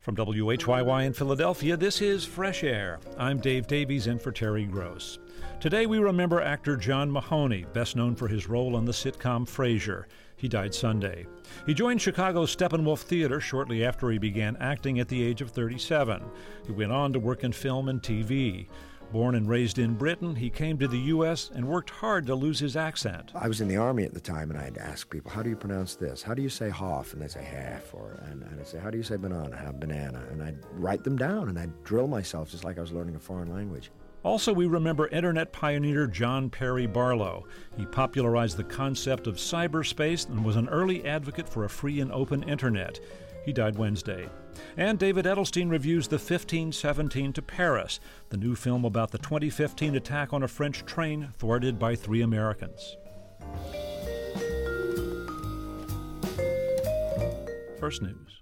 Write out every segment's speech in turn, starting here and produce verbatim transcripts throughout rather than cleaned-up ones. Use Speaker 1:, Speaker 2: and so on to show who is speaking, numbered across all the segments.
Speaker 1: From W H Y Y in Philadelphia, this is Fresh Air. I'm Dave Davies in for Terry Gross. Today we remember actor John Mahoney, best known for his role on the sitcom Frasier. He died Sunday. He joined Chicago's Steppenwolf Theater shortly after he began acting at the age of thirty-seven. He went on to work in film and T V. Born and raised in Britain, he came to the U S and worked hard to lose his accent.
Speaker 2: I was in the Army at the time, and I'd ask people, how do you pronounce this? How do you say hoff? And they'd say half. Or, and, and I'd say, how do you say banana? Have banana. And I'd write them down, and I'd drill myself just like I was learning a foreign language.
Speaker 1: Also, we remember internet pioneer John Perry Barlow. He popularized the concept of cyberspace and was an early advocate for a free and open internet. He died Wednesday. And David Edelstein reviews the fifteen seventeen to Paris, the new film about the twenty fifteen attack on a French train thwarted by three Americans. First News.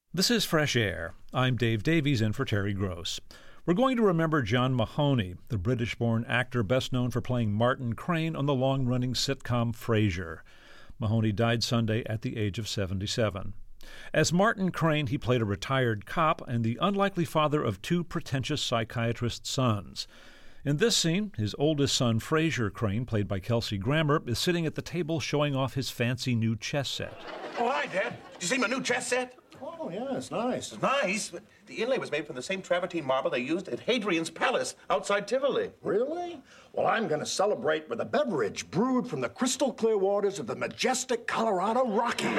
Speaker 1: This is Fresh Air. I'm Dave Davies in for Terry Gross. We're going to remember John Mahoney, the British-born actor best known for playing Martin Crane on the long-running sitcom Frasier. Mahoney died Sunday at the age of seventy-seven. As Martin Crane, he played a retired cop and the unlikely father of two pretentious psychiatrist sons. In this scene, his oldest son, Frasier Crane, played by Kelsey Grammer, is sitting at the table showing off his fancy new chess set.
Speaker 3: Oh, hi, Dad. Did you see my new chess set?
Speaker 2: Oh, yeah, it's nice.
Speaker 3: It's nice, but the inlay was made from the same travertine marble they used at Hadrian's Palace outside Tivoli.
Speaker 4: Really? Well, I'm going to celebrate with a beverage brewed from the crystal clear waters of the majestic Colorado Rockies.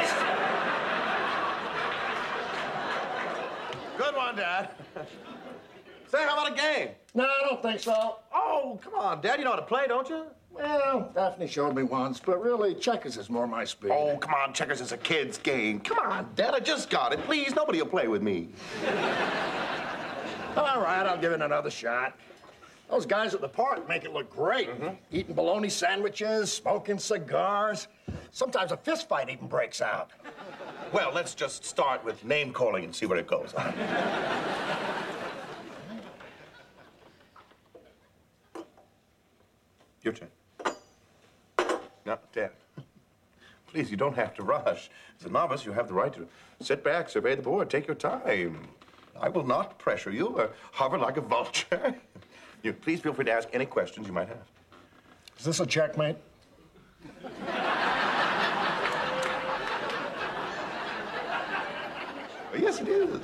Speaker 3: Good one, Dad. Say, how about a game?
Speaker 4: No, I don't think so.
Speaker 3: Oh, come on, Dad. You know how to play, don't you?
Speaker 4: Well, Daphne showed me once, but really, checkers is more my speed.
Speaker 3: Oh, come on. Checkers is a kid's game. Come on, Dad. I just got it. Please, nobody will play with me.
Speaker 4: All right, I'll give it another shot. Those guys at the park make it look great. Mm-hmm. Eating bologna sandwiches, smoking cigars. Sometimes a fist fight even breaks out.
Speaker 3: Well, let's just start with name calling and see where it goes. Your turn. Now, Dad, please, you don't have to rush. As a novice, you have the right to sit back, survey the board, take your time. I will not pressure you or hover like a vulture. You, please feel free to ask any questions you might have.
Speaker 4: Is this a checkmate?
Speaker 3: Oh, yes, it is.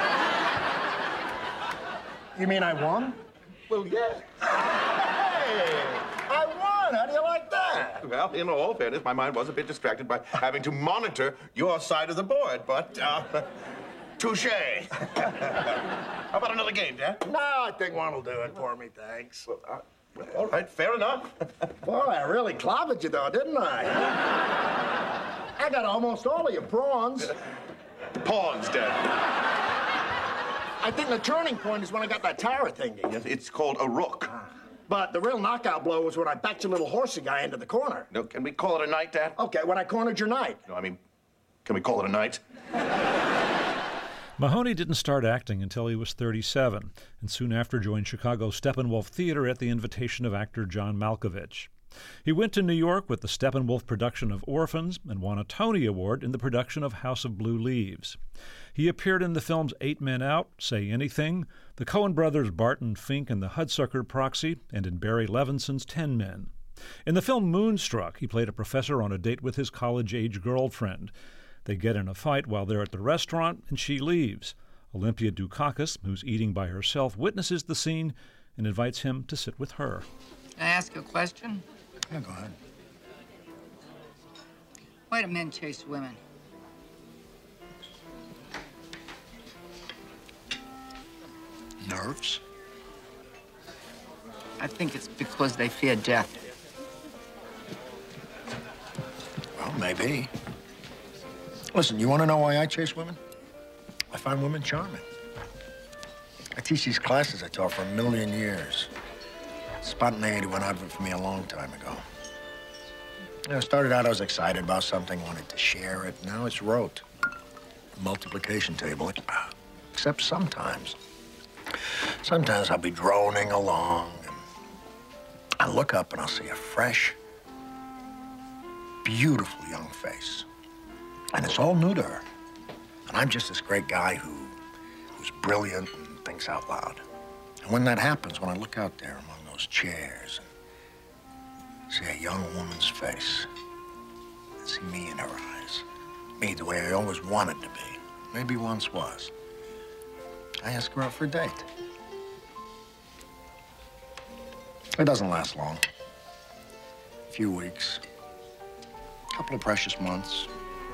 Speaker 4: You mean I won?
Speaker 3: Well, yes.
Speaker 4: Hey! I won! How do you like that?
Speaker 3: Well, in all fairness, my mind was a bit distracted by having to monitor your side of the board, but, uh, touche. How about another game, Dad?
Speaker 4: No, I think one will do it for me, thanks.
Speaker 3: Well, uh, well, all right, fair enough.
Speaker 4: Boy, I really clobbered you, though, didn't I? I got almost all of your prawns.
Speaker 3: Pawns, Dad.
Speaker 4: I think the turning point is when I got that tower thingy.
Speaker 3: Yes, it's called a rook.
Speaker 4: But the real knockout blow was when I backed your little horsey guy into the corner.
Speaker 3: No, can we call it a night, Dad?
Speaker 4: Okay, when I cornered your knight.
Speaker 3: No, I mean, can we call it a night?
Speaker 1: Mahoney didn't start acting until he was thirty-seven, and soon after joined Chicago's Steppenwolf Theater at the invitation of actor John Malkovich. He went to New York with the Steppenwolf production of Orphans and won a Tony Award in the production of House of Blue Leaves. He appeared in the films Eight Men Out, Say Anything, the Coen brothers Barton Fink and the Hudsucker Proxy, and in Barry Levinson's Ten Men. In the film Moonstruck, he played a professor on a date with his college-age girlfriend. They get in a fight while they're at the restaurant, and she leaves. Olympia Dukakis, who's eating by herself, witnesses the scene and invites him to sit with her.
Speaker 5: Can I ask a question?
Speaker 4: Yeah, go ahead.
Speaker 5: Why do men chase women?
Speaker 4: Nerves?
Speaker 5: I think it's because they fear death.
Speaker 4: Well, maybe. Listen, you want to know why I chase women? I find women charming. I teach these classes I taught for a million years. Spontaneity went out of it for me a long time ago. You know, I started out, I was excited about something, wanted to share it. Now it's rote. Multiplication table. Except sometimes. Sometimes I'll be droning along, and I look up and I'll see a fresh, beautiful young face. And it's all new to her. And I'm just this great guy who, who's brilliant and thinks out loud. And when that happens, when I look out there among those chairs and see a young woman's face, and see me in her eyes, me the way I always wanted to be, maybe once was, I ask her out for a date. It doesn't last long. A few weeks, a couple of precious months.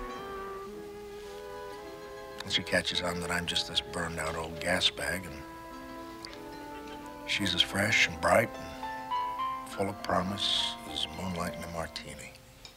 Speaker 4: And she catches on that I'm just this burned out old gas bag, and she's as fresh and bright and full of promise as moonlight in a martini.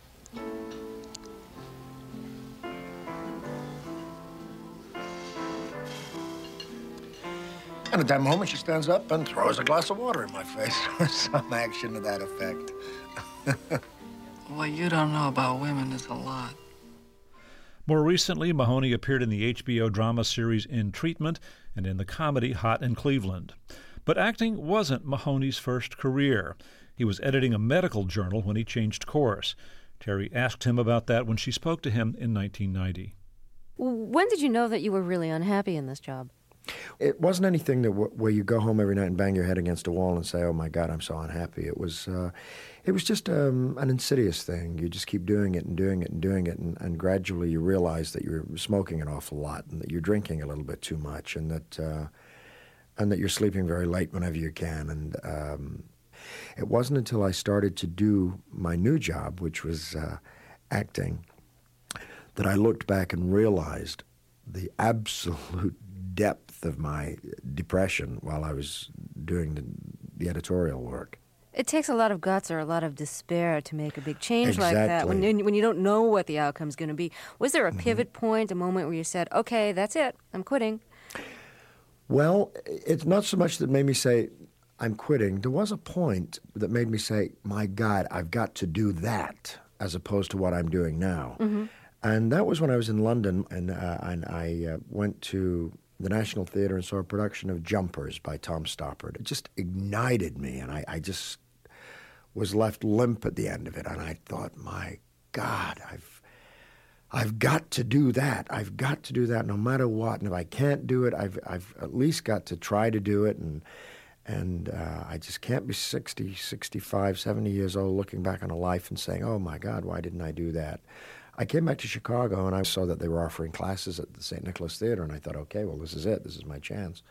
Speaker 4: And at that moment, she stands up and throws a glass of water in my face, or some action to that effect.
Speaker 5: What you don't know about women is a lot.
Speaker 1: More recently, Mahoney appeared in the H B O drama series In Treatment and in the comedy Hot in Cleveland. But acting wasn't Mahoney's first career. He was editing a medical journal when he changed course. Terry asked him about that when she spoke to him in nineteen ninety.
Speaker 6: When did you know that you were really unhappy in this job?
Speaker 2: It wasn't anything that w- where you go home every night and bang your head against a wall and say, "Oh my God, I'm so unhappy." It was, uh, it was just um, an insidious thing. You just keep doing it and doing it and doing it, and, and gradually you realize that you're smoking an awful lot, and that you're drinking a little bit too much, and that uh, and that you're sleeping very late whenever you can. And um, it wasn't until I started to do my new job, which was uh, acting, that I looked back and realized the absolute depth of my depression while I was doing the, the editorial work.
Speaker 6: It takes a lot of guts or a lot of despair to make a big change
Speaker 2: Exactly.
Speaker 6: like that when, when you don't know what the outcome's going to be. Was there a pivot mm-hmm. point, a moment where you said, okay, that's it, I'm quitting?
Speaker 2: Well, it's not so much that made me say, I'm quitting. There was a point that made me say, my God, I've got to do that, as opposed to what I'm doing now. Mm-hmm. And that was when I was in London, and, uh, and I uh, went to the National Theatre and saw a production of Jumpers by Tom Stoppard. It just ignited me, and I, I just was left limp at the end of it. And I thought, my God, I've I've got to do that. I've got to do that no matter what. And if I can't do it, I've I've at least got to try to do it. And and uh, I just can't be sixty, sixty-five, seventy years old looking back on a life and saying, oh, my God, why didn't I do that? I came back to Chicago, and I saw that they were offering classes at the Saint Nicholas Theater, and I thought, okay, well, this is it. This is my chance.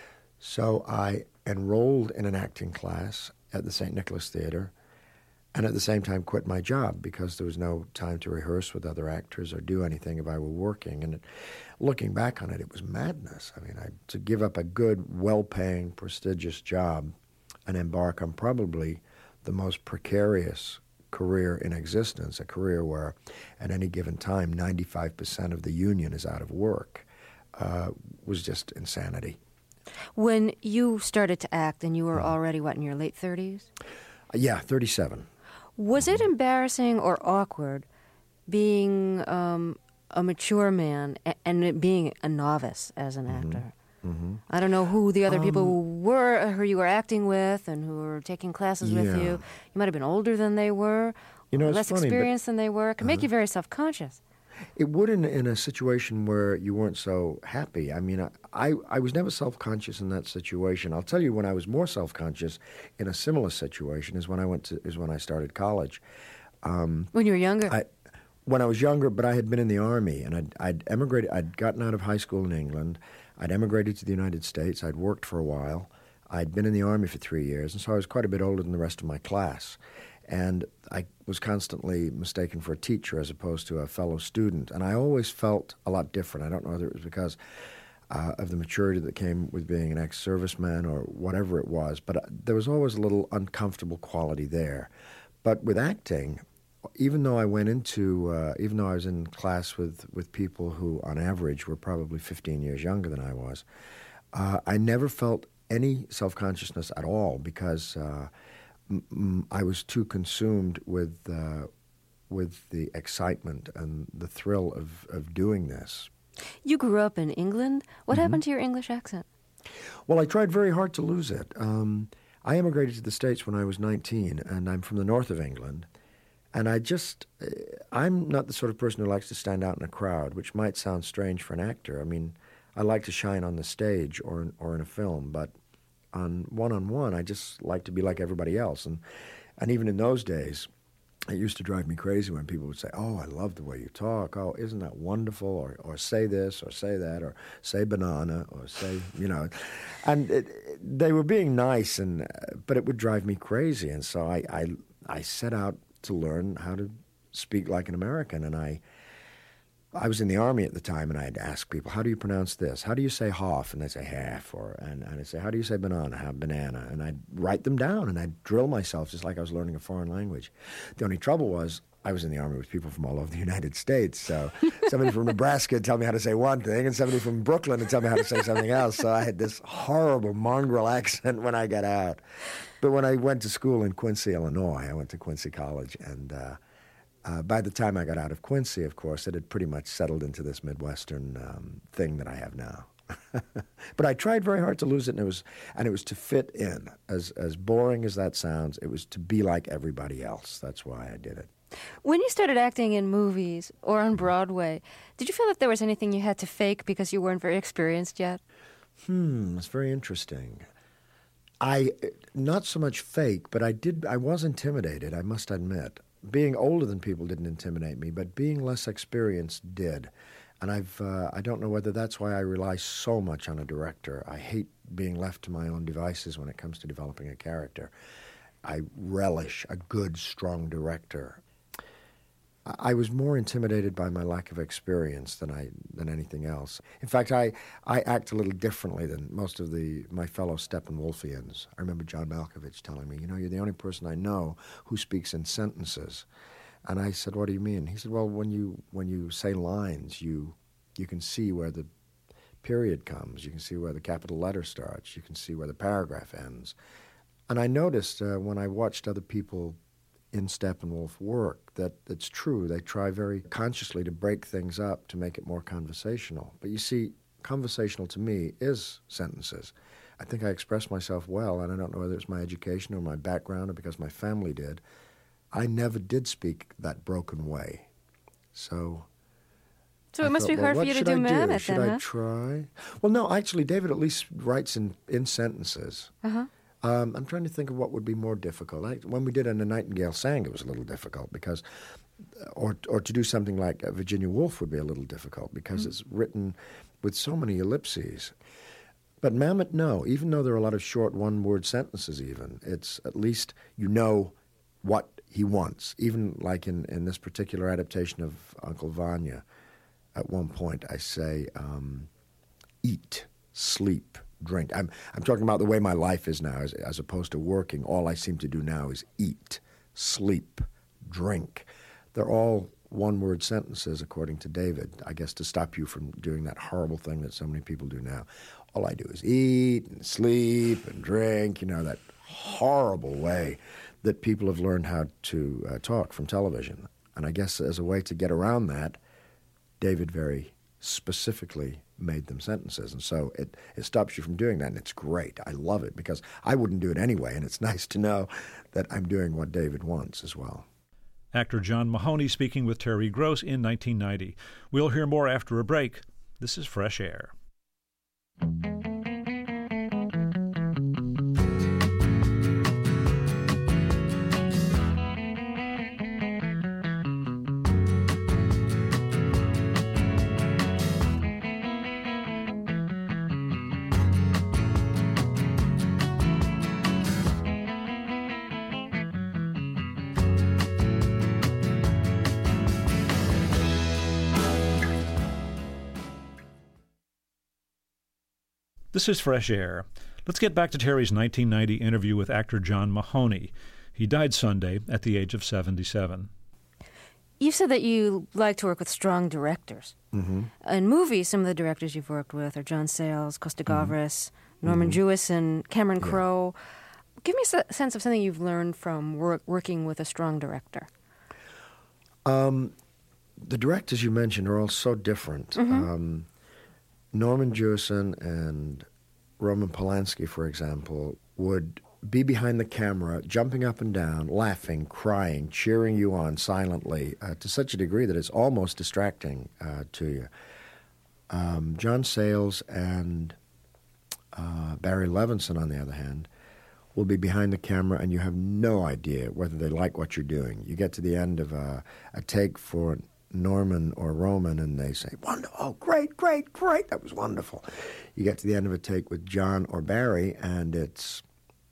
Speaker 2: So I enrolled in an acting class at the Saint Nicholas Theater, and at the same time quit my job because there was no time to rehearse with other actors or do anything if I were working. And it, looking back on it, it was madness. I mean, I, to give up a good, well-paying, prestigious job and embark on probably the most precarious career in existence, a career where at any given time ninety-five percent of the union is out of work, uh, was just insanity.
Speaker 6: When you started to act and you were already, what, in your late thirties?
Speaker 2: Uh, yeah, thirty-seven.
Speaker 6: Was it embarrassing or awkward being um, a mature man and being a novice as an actor? Mm-hmm. Mm-hmm. I don't know who the other um, people were, who you were acting with and who were taking classes
Speaker 2: yeah.
Speaker 6: with you. You might have been older than they were,
Speaker 2: you know,
Speaker 6: less
Speaker 2: funny,
Speaker 6: experienced than they were. It can
Speaker 2: uh-huh.
Speaker 6: make you very self-conscious.
Speaker 2: It would in, in a situation where you weren't so happy. I mean, I, I, I was never self-conscious in that situation. I'll tell you when I was more self-conscious in a similar situation is when I went to is when I started college. Um,
Speaker 6: when you were younger?
Speaker 2: I, when I was younger, but I had been in the Army, and I'd, I'd emigrated. I'd gotten out of high school in England. I'd emigrated to the United States. I'd worked for a while. I'd been in the Army for three years, and so I was quite a bit older than the rest of my class. And I was constantly mistaken for a teacher as opposed to a fellow student. And I always felt a lot different. I don't know whether it was because uh, of the maturity that came with being an ex-serviceman or whatever it was, but uh, there was always a little uncomfortable quality there. But with acting, even though I went into, uh, even though I was in class with, with people who, on average, were probably fifteen years younger than I was, uh, I never felt any self-consciousness at all because uh, m- m- I was too consumed with uh, with the excitement and the thrill of, of doing this.
Speaker 6: You grew up in England. What
Speaker 2: Mm-hmm.
Speaker 6: happened to your English accent?
Speaker 2: Well, I tried very hard to lose it. Um, I immigrated to the States when I was nineteen, and I'm from the north of England. And I just, I'm not the sort of person who likes to stand out in a crowd, which might sound strange for an actor. I mean, I like to shine on the stage or in, or in a film, but on one-on-one, I just like to be like everybody else. And and even in those days, it used to drive me crazy when people would say, oh, I love the way you talk. Oh, isn't that wonderful? Or or say this or say that or say banana or say, you know. And it, it, they were being nice, and uh, but it would drive me crazy. And so I, I, I set out to learn how to speak like an American. And I I was in the Army at the time, and I'd ask people, how do you pronounce this? How do you say half? And they'd say half. Or, and, and I'd say, how do you say banana? How banana? And I'd write them down, and I'd drill myself just like I was learning a foreign language. The only trouble was I was in the Army with people from all over the United States. So somebody from Nebraska would tell me how to say one thing, and somebody from Brooklyn would tell me how to say something else. So I had this horrible mongrel accent when I got out. But when I went to school in Quincy, Illinois, I went to Quincy College, and uh, Uh, by the time I got out of Quincy, of course, it had pretty much settled into this Midwestern um, thing that I have now. But I tried very hard to lose it, and it was and it was to fit in. As as boring as that sounds, it was to be like everybody else. That's why I did it.
Speaker 6: When you started acting in movies or on Broadway, did you feel that there was anything you had to fake because you weren't very experienced yet?
Speaker 2: Hmm, that's very interesting. I not so much fake, but I did. I was intimidated, I must admit. Being older than people didn't intimidate me, but being less experienced did. And I've, uh, I don't know whether that's why I rely so much on a director. I hate being left to my own devices when it comes to developing a character. I relish a good, strong director. I was more intimidated by my lack of experience than I than anything else. In fact, I, I act a little differently than most of the my fellow Steppenwolfians. I remember John Malkovich telling me, you know, you're the only person I know who speaks in sentences. And I said, what do you mean? He said, well, when you when you say lines, you you can see where the period comes. You can see where the capital letter starts. You can see where the paragraph ends. And I noticed uh, when I watched other people in Steppenwolf work that it's true. They try very consciously to break things up to make it more conversational. But you see, conversational to me is sentences. I think I express myself well, and I don't know whether it's my education or my background or because my family did. I never did speak that broken way. So
Speaker 6: So it
Speaker 2: I
Speaker 6: must
Speaker 2: thought,
Speaker 6: be hard
Speaker 2: well,
Speaker 6: for you to
Speaker 2: what
Speaker 6: do
Speaker 2: should I
Speaker 6: Mammoth
Speaker 2: Should
Speaker 6: then,
Speaker 2: I
Speaker 6: huh?
Speaker 2: try? Well, no, actually, David at least writes in, in sentences.
Speaker 6: Uh-huh.
Speaker 2: Um, I'm trying to think of what would be more difficult. I, when we did And the Nightingale Sang, it was a little difficult because, or or to do something like Virginia Woolf would be a little difficult because mm-hmm. it's written with so many ellipses. But Mamet, no. Even though there are a lot of short one-word sentences even, it's at least you know what he wants. Even like in, in this particular adaptation of Uncle Vanya, at one point I say, um, eat, sleep, drink. I'm I'm talking about the way my life is now, as, as opposed to working. All I seem to do now is eat, sleep, drink. They're all one-word sentences, according to David, I guess to stop you from doing that horrible thing that so many people do now. All I do is eat and sleep and drink, you know, that horrible way that people have learned how to uh, talk from television. And I guess as a way to get around that, David very specifically made them sentences. And so it, it stops you from doing that, and it's great. I love it because I wouldn't do it anyway, and it's nice to know that I'm doing what David wants as well.
Speaker 1: Actor John Mahoney speaking with Terry Gross in nineteen ninety. We'll hear more after a break. This is Fresh Air. This is Fresh Air. Let's get back to Terry's nineteen ninety interview with actor John Mahoney. He died Sunday at the age of seventy-seven.
Speaker 6: You said that you like to work with strong directors.
Speaker 2: Mm-hmm.
Speaker 6: In movies, some of the directors you've worked with are John Sayles, Costa Gavras, mm-hmm. Norman
Speaker 2: mm-hmm.
Speaker 6: Jewison, Cameron
Speaker 2: Yeah.
Speaker 6: Crowe. Give me a sense of something you've learned from work, working with a strong director.
Speaker 2: Um, the directors you mentioned are all so different.
Speaker 6: Mm-hmm.
Speaker 2: Um, Norman Jewison and Roman Polanski, for example, would be behind the camera, jumping up and down, laughing, crying, cheering you on silently uh, to such a degree that it's almost distracting uh, to you. Um, John Sayles and uh, Barry Levinson, on the other hand, will be behind the camera and you have no idea whether they like what you're doing. You get to the end of a, a take for Norman or Roman, and they say, "Wonderful! Oh, great, great, great! That was wonderful." You get to the end of a take with John or Barry, and it's,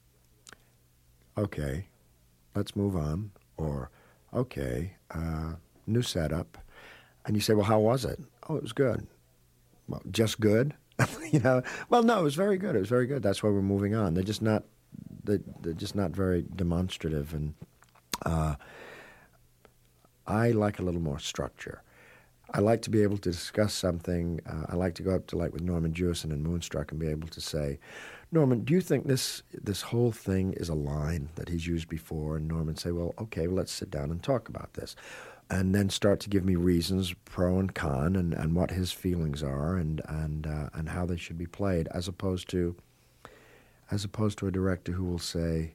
Speaker 2: "Okay, let's move on," or "Okay, uh, new setup," and you say, "Well, how was it?" "Oh, it was good." "Well, just good?" you know? Well, no, it was very good. It was very good. That's why we're moving on. They're just not, they're, they're just not very demonstrative, and. Uh, I like a little more structure. I like to be able to discuss something. Uh, I like to go up to, like with Norman Jewison and Moonstruck, and be able to say, "Norman, do you think this this whole thing is a line that he's used before?" And Norman say, "Well, okay, well, let's sit down and talk about this." and then start to give me reasons, pro and con, and, and what his feelings are, and and uh, and how they should be played, as opposed to as opposed to a director who will say,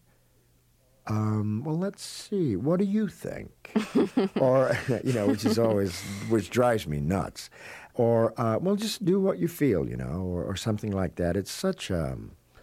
Speaker 2: um, "Well, let's see, what do you think?" Or you know, which is always which drives me nuts. Or uh, well, just do what you feel, you know, or, or something like that. It's such a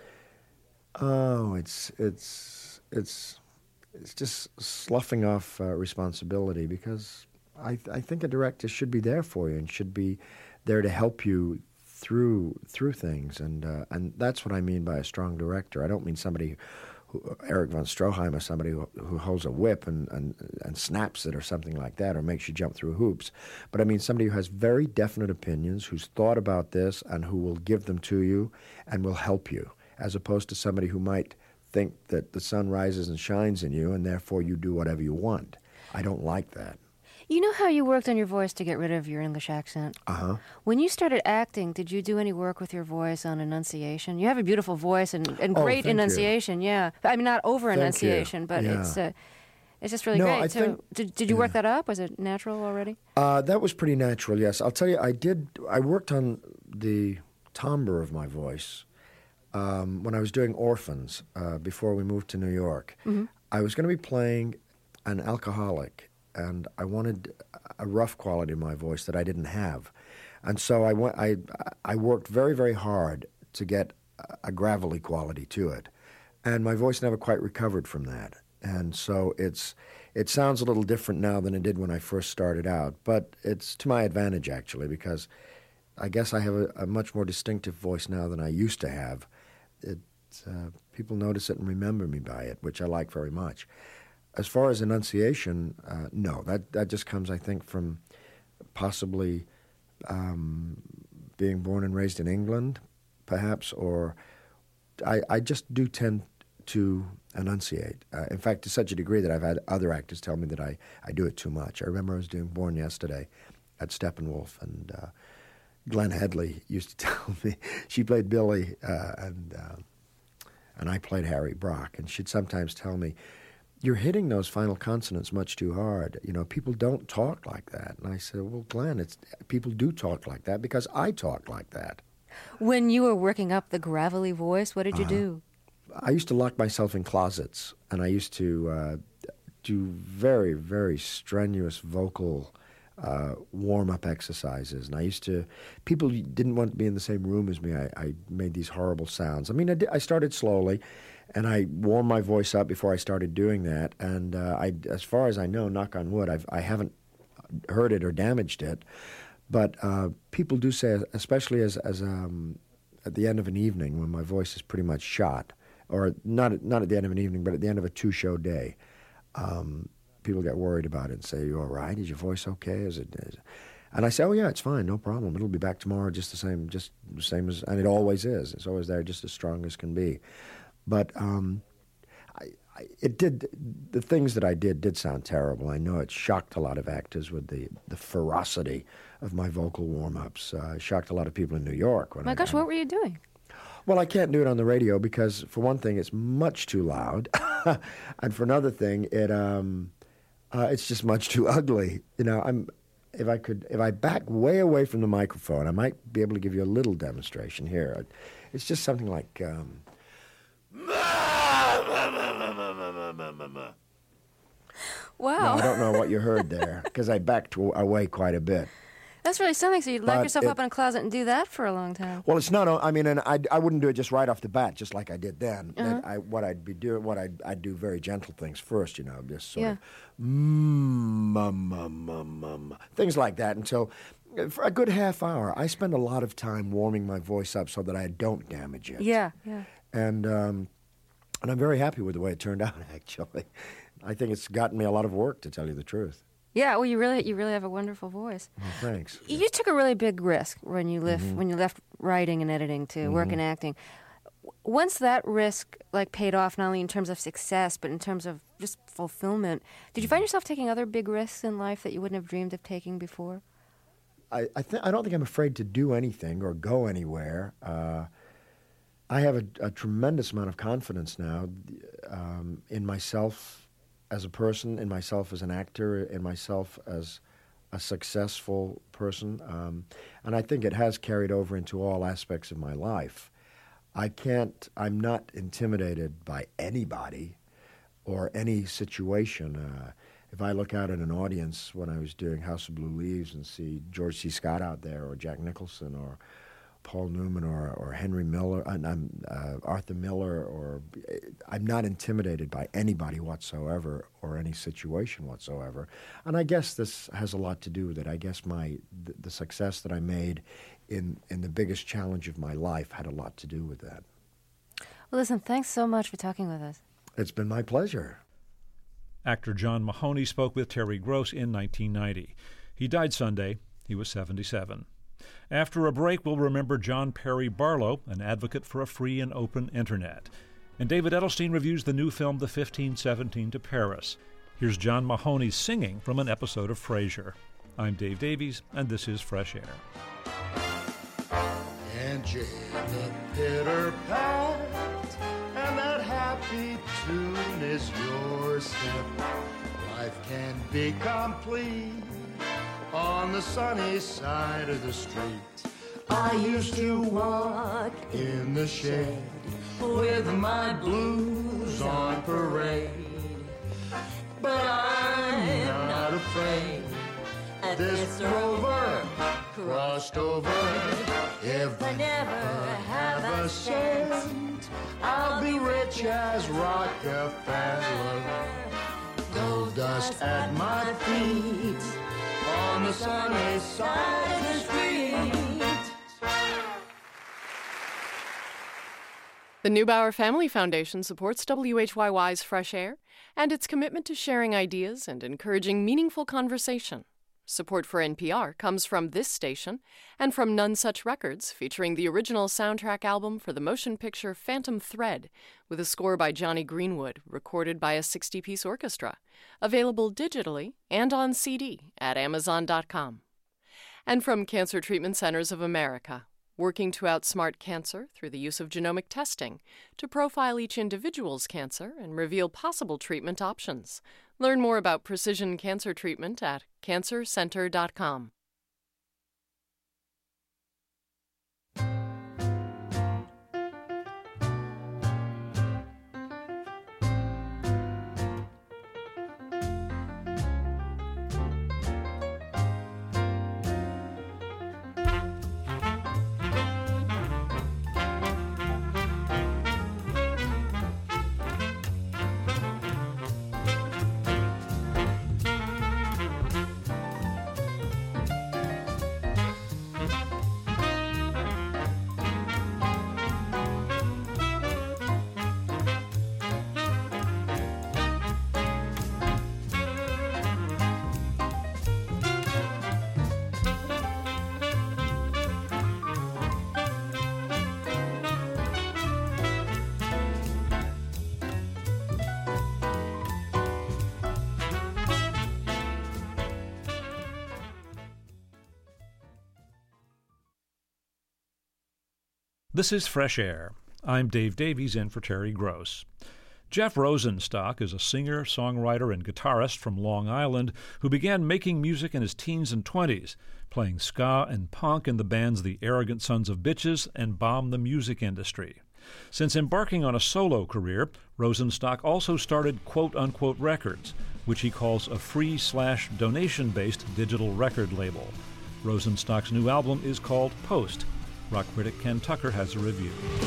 Speaker 2: oh, it's it's it's. It's just sloughing off uh, responsibility, because I, th- I think a director should be there for you and should be there to help you through through things, and uh, and that's what I mean by a strong director. I don't mean somebody, who, Eric von Stroheim, or somebody who, who holds a whip and, and and snaps it or something like that, or makes you jump through hoops. But I mean somebody who has very definite opinions, who's thought about this, and who will give them to you and will help you, as opposed to somebody who might think that the sun rises and shines in you, and therefore you do whatever you want. I don't like that.
Speaker 6: You know how you worked on your voice to get rid of your English accent?
Speaker 2: Uh-huh.
Speaker 6: When you started acting, did you do any work with your voice on enunciation? You have a beautiful voice and, and
Speaker 2: Oh,
Speaker 6: great
Speaker 2: thank you.
Speaker 6: enunciation, yeah. I mean, not over-enunciation, but
Speaker 2: Yeah.
Speaker 6: it's uh, it's just really
Speaker 2: No,
Speaker 6: great.
Speaker 2: I
Speaker 6: so
Speaker 2: think-
Speaker 6: did, did you work that up? Was it natural already?
Speaker 2: Uh, that was pretty natural, yes. I'll tell you, I did, I worked on the timbre of my voice um, when I was doing Orphans uh, before we moved to New York.
Speaker 6: Mm-hmm.
Speaker 2: I was going to be playing an alcoholic, and I wanted a rough quality of my voice that I didn't have. And so I, went, I, I worked very, very hard to get a gravelly quality to it. And my voice never quite recovered from that. And so it's it sounds a little different now than it did when I first started out. But it's to my advantage, actually, because I guess I have a, a much more distinctive voice now than I used to have. It, uh, people notice it and remember me by it, which I like very much. As far as enunciation, uh, no, that, that just comes, I think, from possibly um, being born and raised in England, perhaps, or I, I just do tend to enunciate. Uh, in fact, to such a degree that I've had other actors tell me that I, I do it too much. I remember I was doing Born Yesterday at Steppenwolf, and uh, Glenn Headley used to tell me, she played Billy, uh, and uh, and I played Harry Brock, and she'd sometimes tell me, "You're hitting those final consonants much too hard. You know, people don't talk like that." And I said, "Well, Glenn, it's people do talk like that because I talk like that."
Speaker 6: When you were working up the gravelly voice, what did you
Speaker 2: Uh-huh.
Speaker 6: do?
Speaker 2: I used to lock myself in closets, and I used to uh, do very, very strenuous vocal uh, warm-up exercises. And I used to, people didn't want to be in the same room as me. I, I made these horrible sounds. I mean, I, did, I started slowly, and I warmed my voice up before I started doing that. And uh, I, as far as I know, knock on wood, I've, I haven't hurt it or damaged it. But uh, people do say, especially as, as um, at the end of an evening when my voice is pretty much shot, or not not at the end of an evening, but at the end of a two-show day, um, people get worried about it and say, "You all right? Is your voice okay? Is it?" Is it? And I say, "Oh yeah, it's fine, no problem. It'll be back tomorrow, just the same, just the same as," and it always is. It's always there, just as strong as can be. But um, I, I, it did the things that I did did sound terrible. I know it shocked a lot of actors with the the ferocity of my vocal warm-ups. Uh, shocked a lot of people in New York. When
Speaker 6: My
Speaker 2: I,
Speaker 6: gosh, what were you doing?
Speaker 2: Well, I can't do it on the radio because, for one thing, it's much too loud, and for another thing, it um, uh, it's just much too ugly. You know, I'm if I could if I back way away from the microphone, I might be able to give you a little demonstration here. It's just something like. Um,
Speaker 6: Wow.
Speaker 2: No, I don't know what you heard there because I backed away quite a bit.
Speaker 6: That's really something. So you'd lock
Speaker 2: But
Speaker 6: yourself
Speaker 2: it-
Speaker 6: up in a closet and do that for a long time.
Speaker 2: Well, it's not. I mean, and I, I wouldn't do it just right off the bat, just like I did then.
Speaker 6: Uh-huh.
Speaker 2: Then I, what I'd be doing, what I'd, I'd do very gentle things first, you know, just sort
Speaker 6: Yeah.
Speaker 2: of, mm, um, um, um, um, things like that until for a good half hour. I spend a lot of time warming my voice up so that I don't damage it.
Speaker 6: Yeah, yeah.
Speaker 2: And um, and I'm very happy with the way it turned out. Actually, I think it's gotten me a lot of work, to tell you the truth.
Speaker 6: Yeah, well, you really, you really have a wonderful voice.
Speaker 2: Well, thanks.
Speaker 6: You took a really big risk when you left
Speaker 2: Mm-hmm.
Speaker 6: when you left writing and editing to work in acting. W- Once that risk like paid off, not only in terms of success but in terms of just fulfillment, did you find yourself taking other big risks in life that you wouldn't have dreamed of taking before?
Speaker 2: I I, th- I don't think I'm afraid to do anything or go anywhere. Uh, I have a, a tremendous amount of confidence now um, in myself as a person, in myself as an actor, in myself as a successful person. Um, and I think it has carried over into all aspects of my life. I can't, I'm not intimidated by anybody or any situation. Uh, if I look out at an audience when I was doing House of Blue Leaves and see George C. Scott out there, or Jack Nicholson, or Paul Newman, or, or Henry Miller, uh, uh, Arthur Miller, or I'm not intimidated by anybody whatsoever or any situation whatsoever. And I guess this has a lot to do with it. I guess my the, the success that I made in, in the biggest challenge of my life had a lot to do with that.
Speaker 6: Well, listen, thanks so much for talking with us.
Speaker 2: It's been my pleasure.
Speaker 1: Actor John Mahoney spoke with Terry Gross in nineteen ninety. He died Sunday. He was seventy-seven. After a break, we'll remember John Perry Barlow, an advocate for a free and open Internet. And David Edelstein reviews the new film The fifteen seventeen to Paris. Here's John Mahoney singing from an episode of Frasier. I'm Dave Davies, and this is Fresh Air.
Speaker 4: And Jane the pitter-pat, and that happy tune is your step. Life can be complete on the sunny side of the street. I used to walk in the shade with my blues on parade, but I'm not afraid. This rover crossed over. If I never have a cent, I'll be rich as Rockefeller. Gold dust at my feet on the sunny side of the street.
Speaker 7: The Neubauer Family Foundation supports W H Y Y's Fresh Air and its commitment to sharing ideas and encouraging meaningful conversation. Support for N P R comes from this station and from None Such Records, featuring the original soundtrack album for the motion picture Phantom Thread, with a score by Johnny Greenwood, recorded by a sixty-piece orchestra, available digitally and on C D at amazon dot com. And from Cancer Treatment Centers of America, working to outsmart cancer through the use of genomic testing to profile each individual's cancer and reveal possible treatment options. Learn more about precision cancer treatment at cancer center dot com.
Speaker 1: This is Fresh Air. I'm Dave Davies, in for Terry Gross. Jeff Rosenstock is a singer, songwriter, and guitarist from Long Island who began making music in his teens and twenties, playing ska and punk in the bands The Arrogant Sons of Bitches and Bomb the Music Industry. Since embarking on a solo career, Rosenstock also started Quote-Unquote Records, which he calls a free slash donation-based digital record label. Rosenstock's new album is called Post. Rock critic Ken Tucker has a review.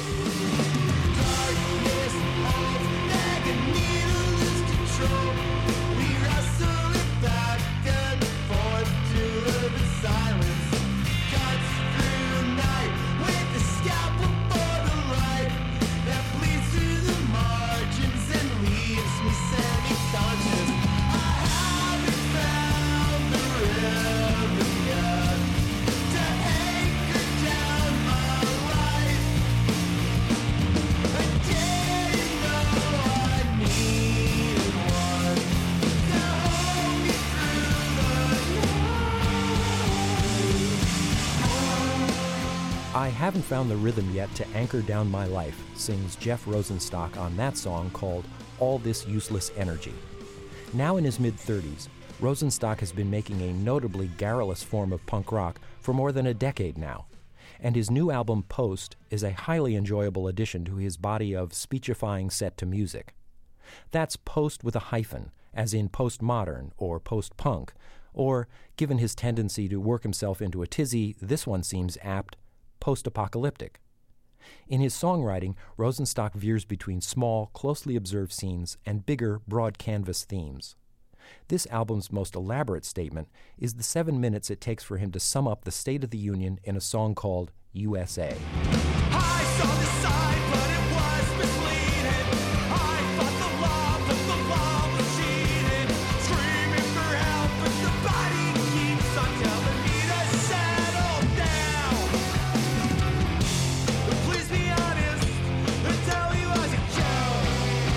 Speaker 8: I haven't found the rhythm yet to anchor down my life, sings Jeff Rosenstock on that song called All This Useless Energy. Now in his mid-thirties, Rosenstock has been making a notably garrulous form of punk rock for more than a decade now, and his new album Post is a highly enjoyable addition to his body of speechifying set to music. That's post with a hyphen, as in postmodern or post-punk, or, given his tendency to work himself into a tizzy, this one seems apt, post-apocalyptic. In his songwriting, Rosenstock veers between small, closely observed scenes and bigger, broad canvas themes. This album's most elaborate statement is the seven minutes it takes for him to sum up the State of the Union in a song called U S A.
Speaker 9: I saw the sign, but it was misleading. I fought the law, but the law was cheating. Screaming for help, but somebody keeps on telling me to settle down. But please be honest, and tell me was a joke.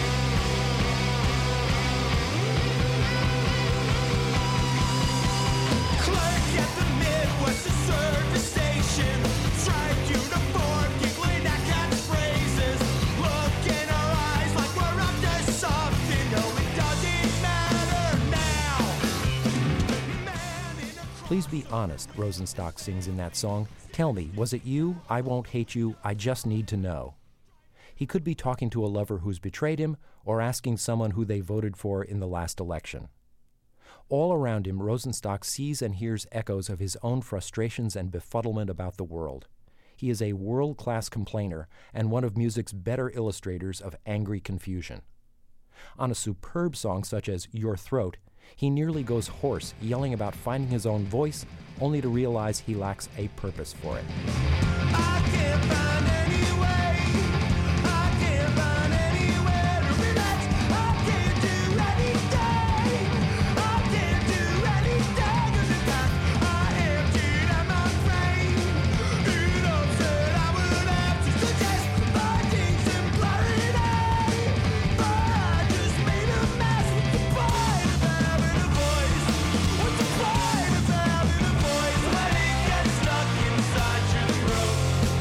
Speaker 9: Clerk at the Midwestern service station, striped uniform, giggling at catchphrases. Look in our eyes like we're up to something. No, it doesn't matter now. Man in a
Speaker 8: Please be honest, Rosenstock sings in that song. Tell me, was it you? I won't hate you. I just need to know. He could be talking to a lover who's betrayed him or asking someone who they voted for in the last election. All around him, Rosenstock sees and hears echoes of his own frustrations and befuddlement about the world. He is a world-class complainer and one of music's better illustrators of angry confusion. On a superb song such as Your Throat, he nearly goes hoarse, yelling about finding his own voice, only to realize he lacks a purpose for it.
Speaker 9: I can't find any way. I can't find anywhere to relax. I can't do anything. I can't do anything. 'Cause in fact, I emptied out my brain. It upset I would have to suggest finding some clarity. But I just made a mess. What's the point of having a voice? What's the point of having a voice when it gets stuck inside your throat?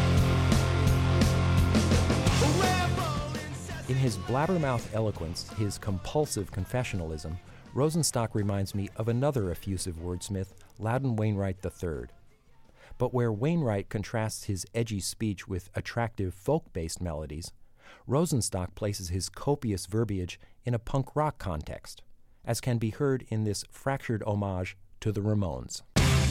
Speaker 8: In his blabbermouth eloquence, his compulsive confessionalism, Rosenstock reminds me of another effusive wordsmith, Loudon Wainwright the third. But where Wainwright contrasts his edgy speech with attractive folk-based melodies, Rosenstock places his copious verbiage in a punk rock context, as can be heard in this fractured homage to the Ramones.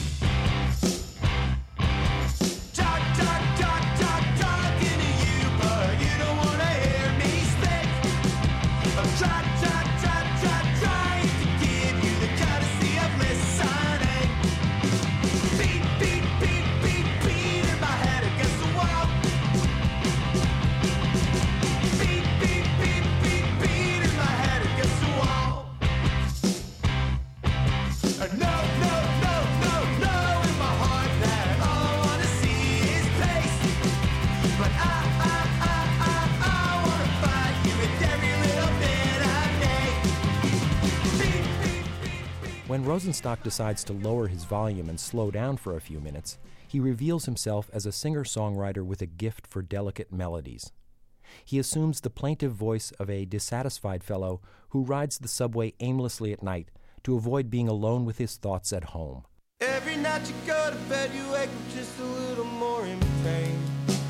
Speaker 9: Talk, talk, talk, talk, talking to you, but you don't want to hear me spit. I'm trying, trying, trying, trying, trying to give you the courtesy of listening. Beat, beat, beat, beat, beat in my head against the wall. Beat, beat, beat, beat, beat in my head against the wall. Uh, No, no, no, no, no, in my heart that all I want to see is pace. But I, I, I, I, I want to find you with every little bit I make. Beat, beat, beat, beat.
Speaker 8: When Rosenstock decides to lower his volume and slow down for a few minutes, he reveals himself as a singer-songwriter with a gift for delicate melodies. He assumes the plaintive voice of a dissatisfied fellow who rides the subway aimlessly at night to avoid being alone with his thoughts at home.
Speaker 9: Every night you go to bed, you wake up just a little more in pain.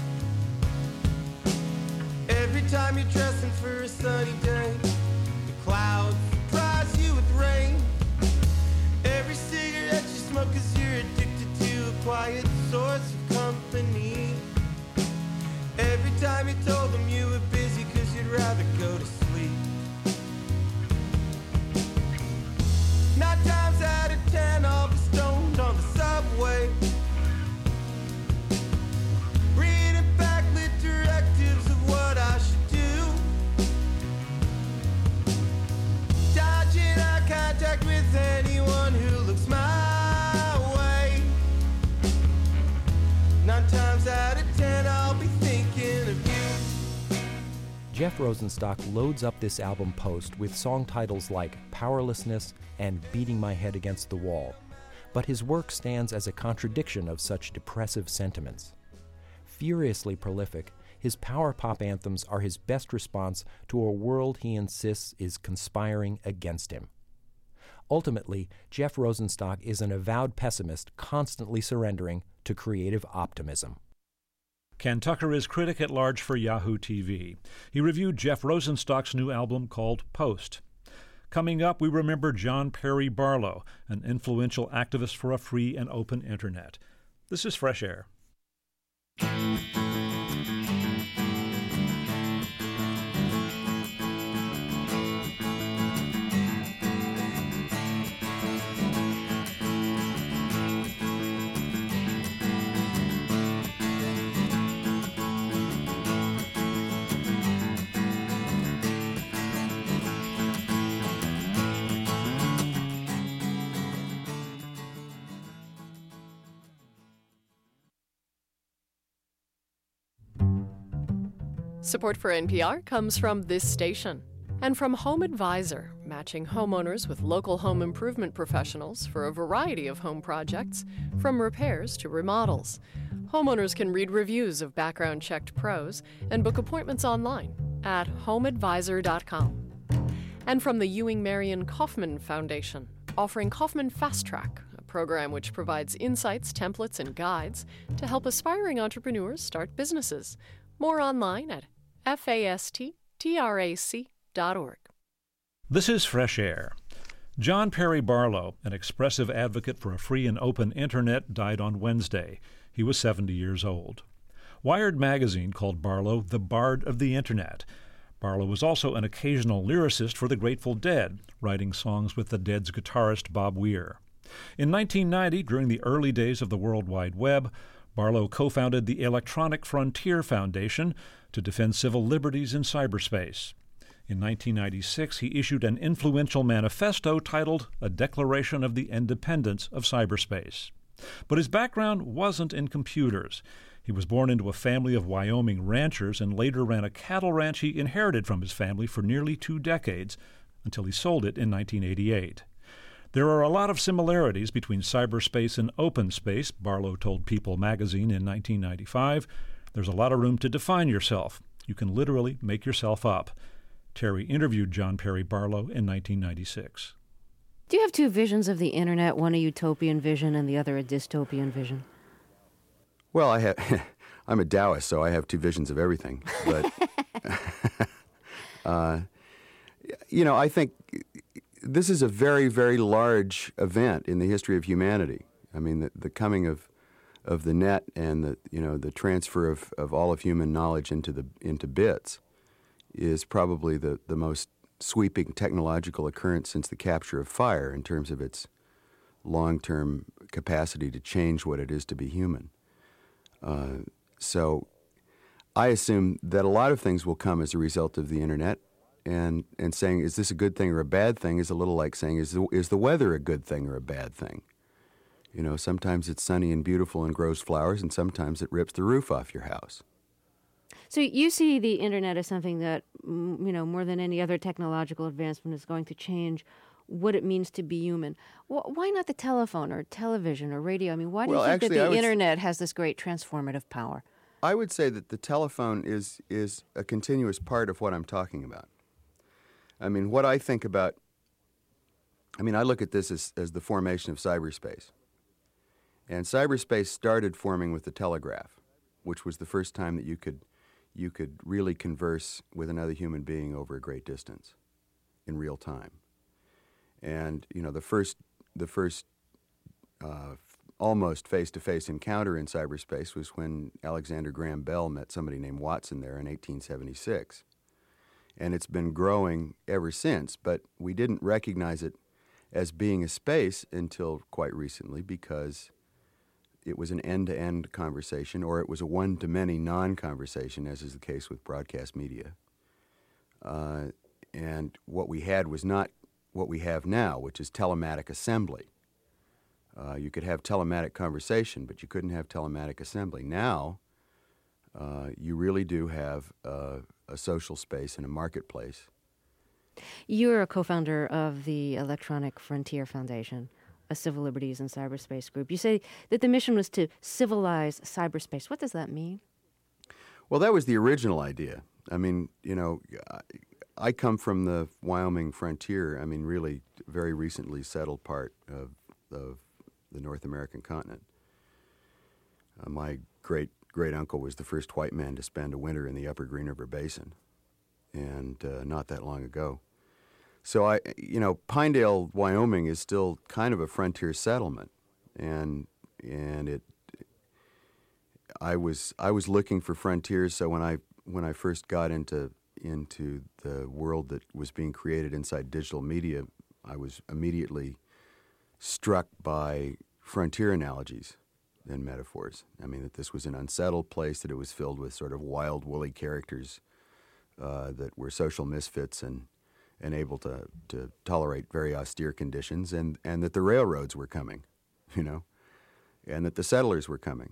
Speaker 9: Every time you're dressing for a sunny day, the clouds surprise you with rain. Every cigarette you smoke 'cause you're addicted to a quiet source of company. Every time you told them you were busy 'cause you'd rather go to sleep. Nine times out of ten, I'll be stoned on the subway, reading backlit directives of what I should do, dodging eye contact with anyone who looks my way. Nine times out of ten, I'll be thinking of you.
Speaker 8: Jeff Rosenstock loads up this album Post with song titles like Powerlessness and Beating My Head Against the Wall, but his work stands as a contradiction of such depressive sentiments. Furiously prolific, his power pop anthems are his best response to a world he insists is conspiring against him. Ultimately, Jeff Rosenstock is an avowed pessimist constantly surrendering to creative optimism.
Speaker 1: Ken Tucker is critic at large for Yahoo T V. He reviewed Jeff Rosenstock's new album called Post. Coming up, we remember John Perry Barlow, an influential activist for a free and open internet. This is Fresh Air.
Speaker 7: Support for N P R comes from this station and from Home Advisor, matching homeowners with local home improvement professionals for a variety of home projects, from repairs to remodels. Homeowners can read reviews of background-checked pros and book appointments online at home advisor dot com. And from the Ewing Marion Kaufman Foundation, offering Kaufman Fast Track, a program which provides insights, templates, and guides to help aspiring entrepreneurs start businesses. More online at fast trac dot org.
Speaker 1: This is Fresh Air. John Perry Barlow, an expressive advocate for a free and open internet, died on Wednesday. He was seventy years old. Wired magazine called Barlow the Bard of the Internet. Barlow was also an occasional lyricist for the Grateful Dead, writing songs with the Dead's guitarist Bob Weir. In nineteen ninety, during the early days of the World Wide Web, Barlow co-founded the Electronic Frontier Foundation to defend civil liberties in cyberspace. In nineteen ninety-six, he issued an influential manifesto titled A Declaration of the Independence of Cyberspace. But his background wasn't in computers. He was born into a family of Wyoming ranchers and later ran a cattle ranch he inherited from his family for nearly two decades until he sold it in nineteen eighty-eight. There are a lot of similarities between cyberspace and open space, Barlow told People magazine in nineteen ninety-five. There's a lot of room to define yourself. You can literally make yourself up. Terry interviewed John Perry Barlow in nineteen ninety-six.
Speaker 6: Do you have two visions of the internet, one a utopian vision and the other a dystopian vision?
Speaker 10: Well, I have, I'm a Taoist, so I have two visions of everything. But, uh, you know, I think this is a very, very large event in the history of humanity. I mean, the, the coming of of the net and the you know the transfer of, of all of human knowledge into the into bits is probably the, the most sweeping technological occurrence since the capture of fire in terms of its long-term capacity to change what it is to be human. Uh, so I assume that a lot of things will come as a result of the internet. And and saying, is this a good thing or a bad thing, is a little like saying, is the, is the weather a good thing or a bad thing? You know, sometimes it's sunny and beautiful and grows flowers, and sometimes it rips the roof off your house.
Speaker 6: So you see the internet as something that, you know, more than any other technological advancement is going to change what it means to be human. Why not the telephone or television or radio? I mean, why do
Speaker 10: well,
Speaker 6: you think
Speaker 10: actually,
Speaker 6: that the internet
Speaker 10: s-
Speaker 6: has this great transformative power?
Speaker 10: I would say that the telephone is is a continuous part of what I'm talking about. I mean, what I think about, I mean, I look at this as, as the formation of cyberspace. And cyberspace started forming with the telegraph, which was the first time that you could you could really converse with another human being over a great distance in real time. And, you know, the first, the first uh, almost face-to-face encounter in cyberspace was when Alexander Graham Bell met somebody named Watson there in eighteen seventy-six. And it's been growing ever since, but we didn't recognize it as being a space until quite recently because it was an end-to-end conversation, or it was a one-to-many non-conversation, as is the case with broadcast media. Uh, and what we had was not what we have now, which is telematic assembly. Uh, you could have telematic conversation, but you couldn't have telematic assembly. Now, uh, you really do have uh, a social space and a marketplace.
Speaker 6: You're a co-founder of the Electronic Frontier Foundation, a civil liberties and cyberspace group. You say that the mission was to civilize cyberspace. What does that mean?
Speaker 10: Well, that was the original idea. I mean, you know, I come from the Wyoming frontier. I mean, really, very recently settled part of of the North American continent. Uh, my great great uncle was the first white man to spend a winter in the Upper Green River Basin, and uh, not that long ago. So I, you know, Pinedale, Wyoming is still kind of a frontier settlement, and and it. I was I was looking for frontiers. So when I when I first got into into the world that was being created inside digital media, I was immediately struck by frontier analogies and metaphors. I mean, that this was an unsettled place, that it was filled with sort of wild, woolly characters uh, that were social misfits and and able to, to tolerate very austere conditions, and, and that the railroads were coming, you know, and that the settlers were coming.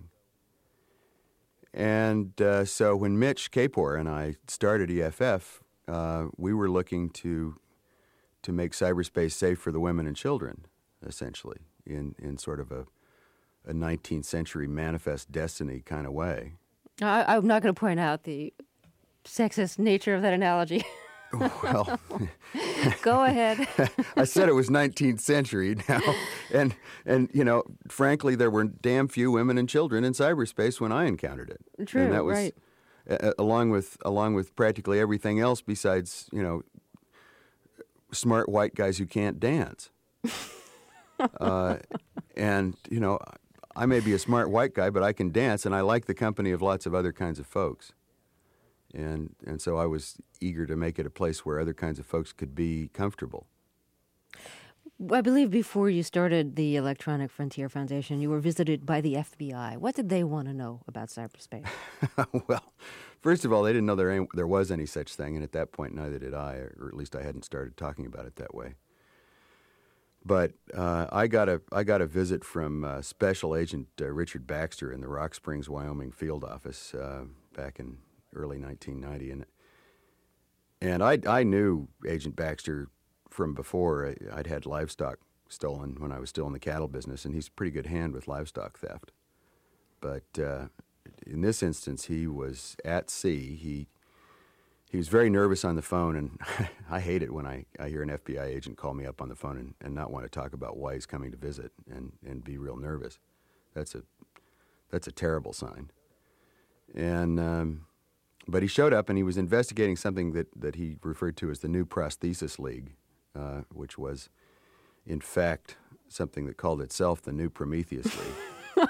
Speaker 10: And uh, so when Mitch Kapor and I started E F F, uh, we were looking to to make cyberspace safe for the women and children, essentially, in, in sort of a, a nineteenth century manifest destiny kind of way.
Speaker 6: I, I'm not going to point out the sexist nature of that analogy.
Speaker 10: Well,
Speaker 6: go ahead.
Speaker 10: I said it was nineteenth century now, and and you know, frankly, there were damn few women and children in cyberspace when I encountered it.
Speaker 6: True,
Speaker 10: and that was,
Speaker 6: right?
Speaker 10: Uh, along with along with practically everything else besides, you know, smart white guys who can't dance. uh, and you know, I may be a smart white guy, but I can dance, and I like the company of lots of other kinds of folks. And and so I was eager to make it a place where other kinds of folks could be comfortable.
Speaker 6: I believe before you started the Electronic Frontier Foundation, you were visited by the F B I. What did they want to know about cyberspace?
Speaker 10: Well, first of all, they didn't know there any, there was any such thing, and at that point, neither did I, or at least I hadn't started talking about it that way. But uh, I got a I got a visit from uh, Special Agent uh, Richard Baxter in the Rock Springs, Wyoming field office uh, back in early nineteen ninety, and and I I knew Agent Baxter from before. I, I'd had livestock stolen when I was still in the cattle business, and he's a pretty good hand with livestock theft. But uh, in this instance, he was at sea. He he was very nervous on the phone, and I hate it when I, I hear an F B I agent call me up on the phone and, and not want to talk about why he's coming to visit and, and be real nervous. That's a that's a terrible sign. And um, But he showed up, and he was investigating something that, that he referred to as the New Prosthesis League, uh, which was, in fact, something that called itself the New Prometheus League.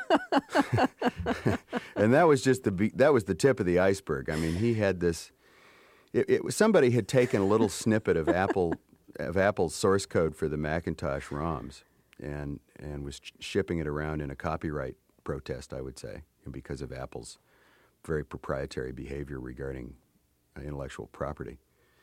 Speaker 10: And that was just the be- that was the tip of the iceberg. I mean, he had this. It, it was somebody had taken a little snippet of Apple of Apple's source code for the Macintosh ROMs, and and was ch- shipping it around in a copyright protest, I would say, because of Apple's very proprietary behavior regarding uh, intellectual property.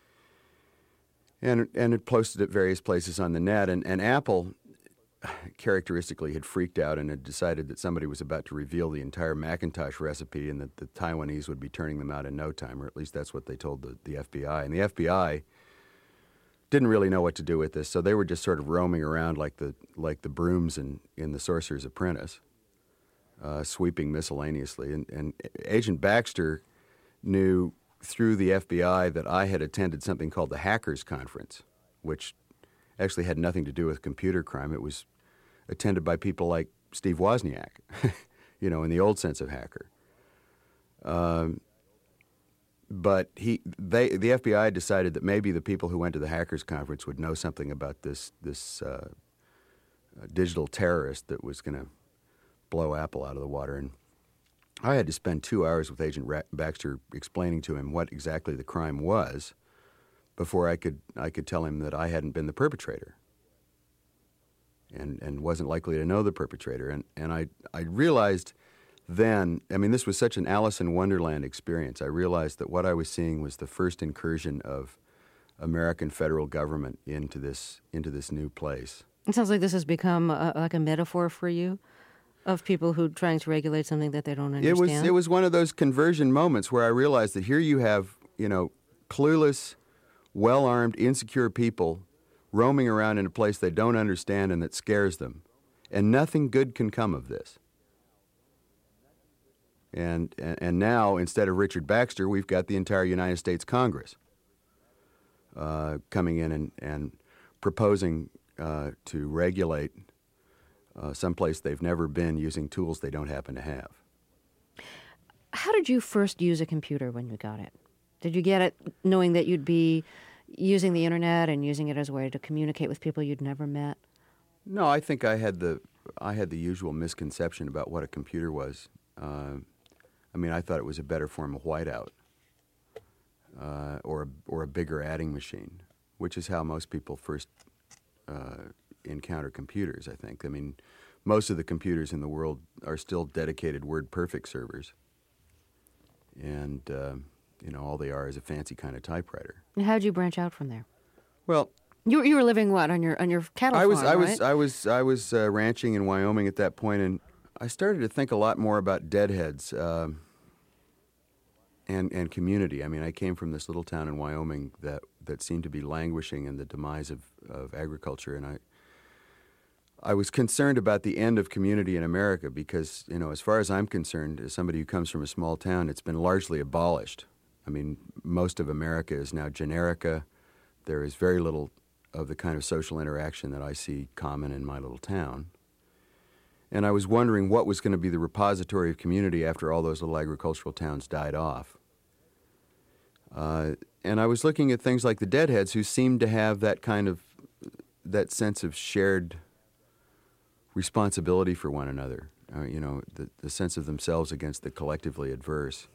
Speaker 10: And and it posted at various places on the net, and, and Apple characteristically had freaked out and had decided that somebody was about to reveal the entire Macintosh recipe and that the Taiwanese would be turning them out in no time, or at least that's what they told the, the F B I. And the F B I didn't really know what to do with this, so they were just sort of roaming around like the like the brooms in, in The Sorcerer's Apprentice, Uh, sweeping miscellaneously. And, and Agent Baxter knew through the F B I that I had attended something called the Hackers Conference, which actually had nothing to do with computer crime. It was attended by people like Steve Wozniak, you know, in the old sense of hacker. Um, but he, they, the F B I decided that maybe the people who went to the Hackers Conference would know something about this, this uh, digital terrorist that was going to blow Apple out of the water. And I had to spend two hours with Agent Ra- Baxter explaining to him what exactly the crime was before I could I could tell him that I hadn't been the perpetrator and and wasn't likely to know the perpetrator. And and I I realized then, I mean, this was such an Alice in Wonderland experience. I realized that what I was seeing was the first incursion of American federal government into this into this new place.
Speaker 6: It sounds like this has become a, like a metaphor for you, of people who are trying to regulate something that they don't understand.
Speaker 10: It was it was one of those conversion moments where I realized that here you have, you know, clueless, well-armed, insecure people roaming around in a place they don't understand and that scares them, and nothing good can come of this. And and, and now, instead of Richard Baxter, we've got the entire United States Congress. uh, coming in and, and proposing uh, to regulate uh, someplace they've never been using tools they don't happen to have.
Speaker 6: How did you first use a computer when you got it? Did you get it knowing that you'd be using the internet and using it as a way to communicate with people you'd never met?
Speaker 10: No, I think I had the I had the usual misconception about what a computer was. Uh, I mean, I thought it was a better form of whiteout, uh, or a, or a bigger adding machine, which is how most people first uh, encounter computers. I think. I mean, most of the computers in the world are still dedicated WordPerfect servers, and uh, you know, all they are is a fancy kind of typewriter.
Speaker 6: And how'd you branch out from there?
Speaker 10: Well,
Speaker 6: you were, you were living what on your on your cattle
Speaker 10: I was
Speaker 6: farm,
Speaker 10: I was
Speaker 6: right?
Speaker 10: I was I was uh, ranching in Wyoming at that point, and I started to think a lot more about deadheads um, and and community. I mean, I came from this little town in Wyoming that that seemed to be languishing in the demise of, of agriculture, and I I was concerned about the end of community in America because, you know, as far as I'm concerned, as somebody who comes from a small town, it's been largely abolished. I mean, most of America is now generica. There is very little of the kind of social interaction that I see common in my little town. And I was wondering what was going to be the repository of community after all those little agricultural towns died off. Uh, and I was looking at things like the Deadheads, who seemed to have that kind of, that sense of shared responsibility for one another, uh, you know, the, the sense of themselves against the collectively adverse.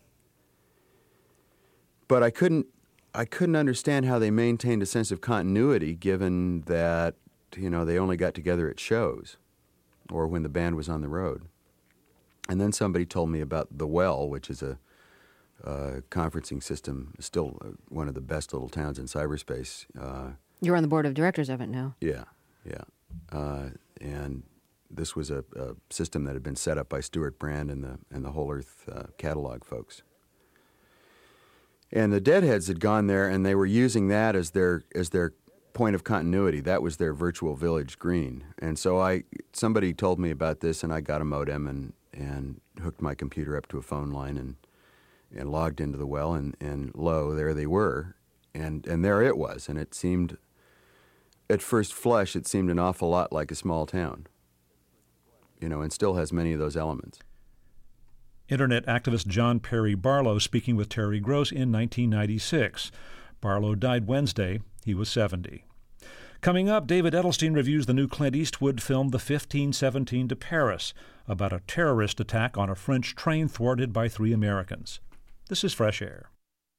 Speaker 10: But I couldn't, I couldn't understand how they maintained a sense of continuity, given that, you know, they only got together at shows or when the band was on the road. And then somebody told me about The Well, which is a uh, conferencing system, still one of the best little towns in cyberspace. Uh,
Speaker 6: You're on the board of directors of it now.
Speaker 10: Yeah, yeah. Uh, and this was a, a system that had been set up by Stuart Brand and the and the Whole Earth uh, catalog folks. And the Deadheads had gone there, and they were using that as their as their point of continuity. That was their virtual village green. And so I somebody told me about this, and I got a modem and and hooked my computer up to a phone line and and logged into the Well, and, and lo, there they were. And and there it was, and it seemed, at first flush, it seemed an awful lot like a small town, you know, and still has many of those elements.
Speaker 1: Internet activist John Perry Barlow speaking with Terry Gross in nineteen ninety-six. Barlow died Wednesday. He was seventy. Coming up, David Edelstein reviews the new Clint Eastwood film The fifteen seventeen to Paris, about a terrorist attack on a French train thwarted by three Americans. This is Fresh Air.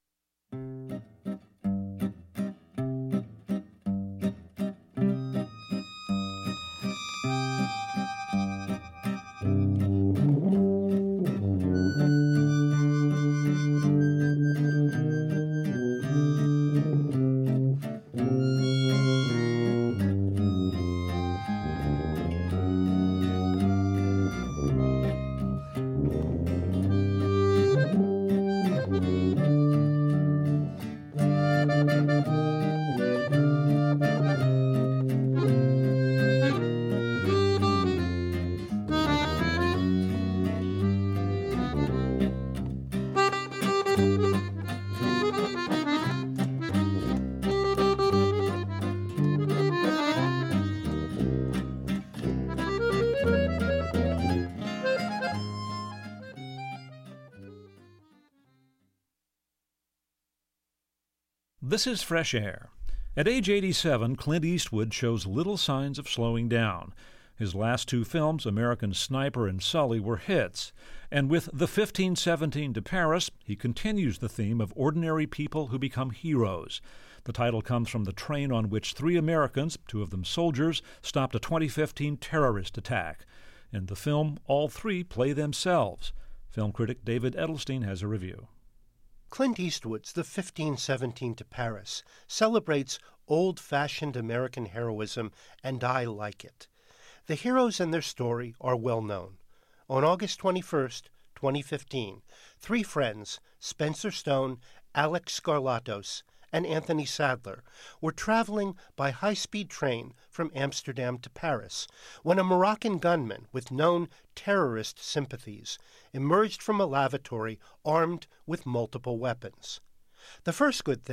Speaker 1: This is Fresh Air. At age eighty-seven, Clint Eastwood shows little signs of slowing down. His last two films, American Sniper and Sully, were hits. And with The fifteen seventeen to Paris, he continues the theme of ordinary people who become heroes. The title comes from the train on which three Americans, two of them soldiers, stopped a twenty fifteen terrorist attack. In the film, all three play themselves. Film critic David Edelstein has a review.
Speaker 11: Clint Eastwood's The fifteen seventeen to Paris celebrates old-fashioned American heroism, and I like it. The heroes and their story are well known. On August twenty-first, twenty fifteen, three friends, Spencer Stone, Alex Skarlatos, and Anthony Sadler, were traveling by high-speed train from Amsterdam to Paris when a Moroccan gunman with known terrorist sympathies emerged from a lavatory armed with multiple weapons. The first good thing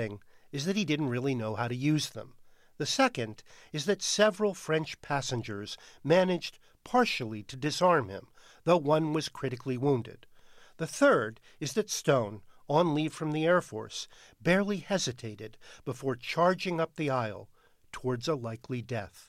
Speaker 11: is that he didn't really know how to use them. The second is that several French passengers managed partially to disarm him, though one was critically wounded. The third is that Stone, on leave from the Air Force, barely hesitated before charging up the aisle towards a likely death.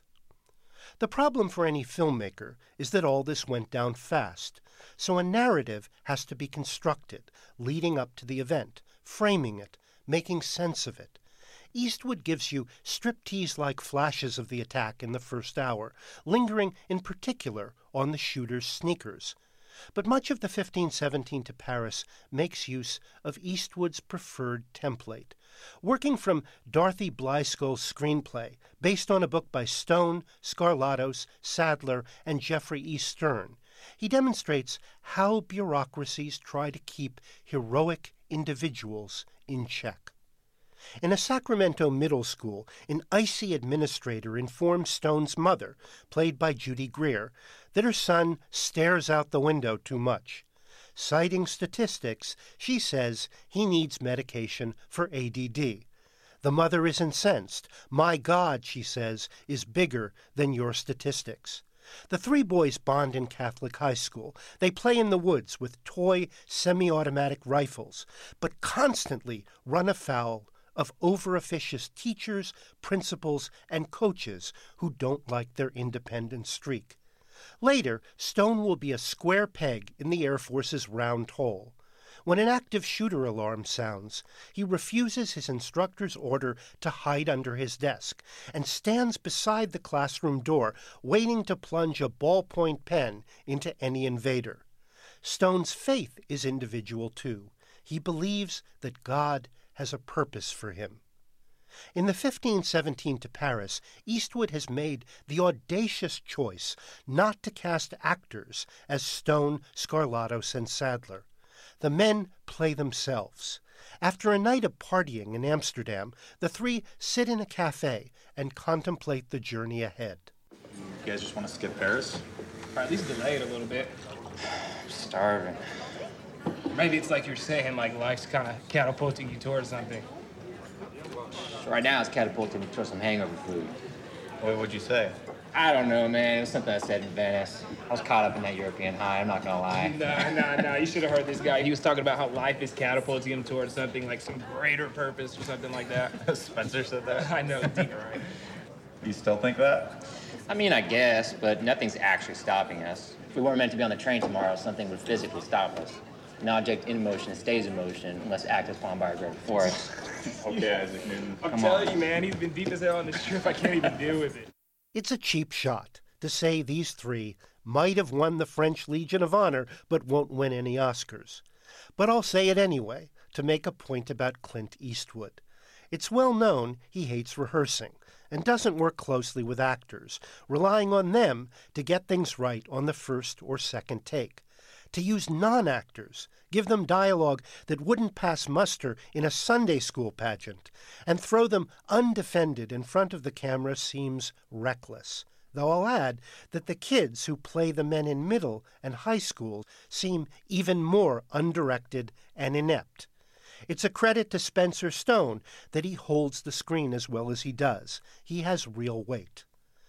Speaker 11: The problem for any filmmaker is that all this went down fast, so a narrative has to be constructed, leading up to the event, framing it, making sense of it. Eastwood gives you striptease-like flashes of the attack in the first hour, lingering in particular on the shooter's sneakers. But much of the fifteen seventeen to Paris makes use of Eastwood's preferred template. Working from Dorothy Blyskill's screenplay, based on a book by Stone, Skarlatos, Sadler, and Jeffrey E. Stern, he demonstrates how bureaucracies try to keep heroic individuals in check. In a Sacramento middle school, an icy administrator informs Stone's mother, played by Judy Greer, that her son stares out the window too much. Citing statistics, she says he needs medication for A D D. The mother is incensed. My God, she says, is bigger than your statistics. The three boys bond in Catholic high school. They play in the woods with toy semi-automatic rifles, but constantly run afoul of over-officious teachers, principals, and coaches who don't like their independent streak. Later, Stone will be a square peg in the Air Force's round hole. When an active shooter alarm sounds, he refuses his instructor's order to hide under his desk and stands beside the classroom door, waiting to plunge a ballpoint pen into any invader. Stone's faith is individual, too. He believes that God has a purpose for him. In the fifteen seventeen to Paris, Eastwood has made the audacious choice not to cast actors as Stone, Skarlatos, and Sadler. The men play themselves. After a night of partying in Amsterdam, the three sit in a cafe and contemplate the journey ahead.
Speaker 12: You guys just want to skip Paris?
Speaker 13: Or at least delay it a little bit.
Speaker 14: I'm starving.
Speaker 13: Maybe it's like you're saying, like life's kind of catapulting you towards something.
Speaker 14: So right now it's catapulting me towards some hangover food.
Speaker 12: What would you say?
Speaker 14: I don't know, man. It was something I said in Venice. I was caught up in that European high, I'm not gonna lie.
Speaker 13: Nah, nah, nah. You should have heard this guy. He was talking about how life is catapulting him towards something like some greater purpose or something like that.
Speaker 12: Spencer said that?
Speaker 13: I know, deep right.
Speaker 12: You still think that?
Speaker 14: I mean, I guess, but nothing's actually stopping us. If we weren't meant to be on the train tomorrow, something would physically stop us. An object in motion stays in motion unless acted upon by a greater force.
Speaker 12: Okay, Isaac Newton.
Speaker 13: I'm
Speaker 14: Come
Speaker 13: telling
Speaker 14: on.
Speaker 13: you, man, he's been deep as hell on this trip. I can't even deal with it.
Speaker 11: It's a cheap shot to say these three might have won the French Legion of Honor but won't win any Oscars. But I'll say it anyway to make a point about Clint Eastwood. It's well known he hates rehearsing and doesn't work closely with actors, relying on them to get things right on the first or second take. To use non-actors, give them dialogue that wouldn't pass muster in a Sunday school pageant, and throw them undefended in front of the camera seems reckless. Though I'll add that the kids who play the men in middle and high school seem even more undirected and inept. It's a credit to Spencer Stone that he holds the screen as well as he does. He has real weight.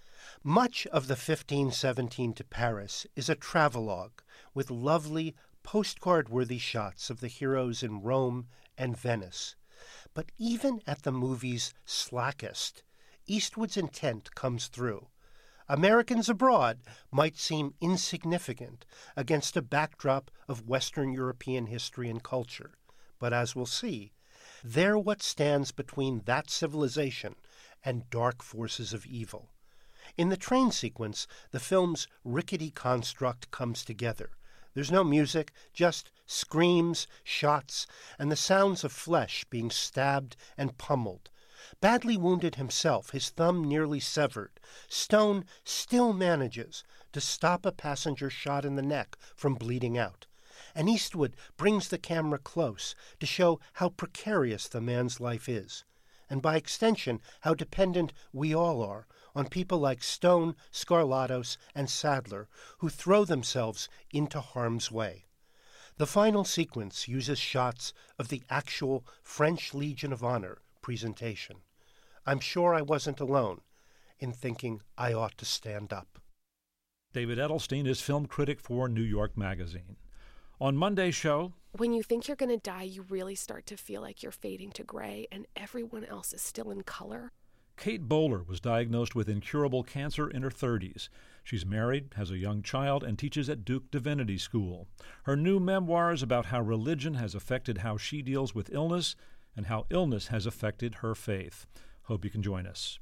Speaker 11: Much of the fifteen seventeen to Paris is a travelogue with lovely postcard-worthy shots of the heroes in Rome and Venice. But even at the movie's slackest, Eastwood's intent comes through. Americans abroad might seem insignificant against a backdrop of Western European history and culture. But as we'll see, they're what stands between that civilization and dark forces of evil. In the train sequence, the film's rickety construct comes together. There's no music, just screams, shots, and the sounds of flesh being stabbed and pummeled. Badly wounded himself, his thumb nearly severed, Stone still manages to stop a passenger shot in the neck from bleeding out. And Eastwood brings the camera close to show how precarious the man's life is, and by extension, how dependent we all are on people like Stone, Skarlatos, and Sadler, who throw themselves into harm's way. The final sequence uses shots of the actual French Legion of Honor presentation. I'm sure I wasn't alone in thinking I ought to stand up.
Speaker 1: David Edelstein is film critic for New York Magazine. On Monday's show,
Speaker 15: when you think you're going to die, you really start to feel like you're fading to gray and everyone else is still in color.
Speaker 1: Kate Bowler was diagnosed with incurable cancer in her thirties. She's married, has a young child, and teaches at Duke Divinity School. Her new memoir is about how religion has affected how she deals with illness and how illness has affected her faith. Hope you can join us.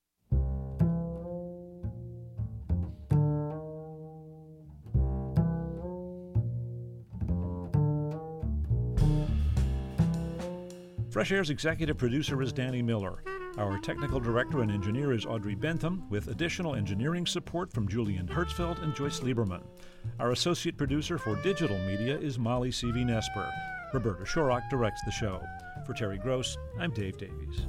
Speaker 1: Fresh Air's executive producer is Danny Miller. Our technical director and engineer is Audrey Bentham, with additional engineering support from Julian Hertzfeld and Joyce Lieberman. Our associate producer for digital media is Molly C V Nesper. Roberta Shorrock directs the show. For Terry Gross, I'm Dave Davies.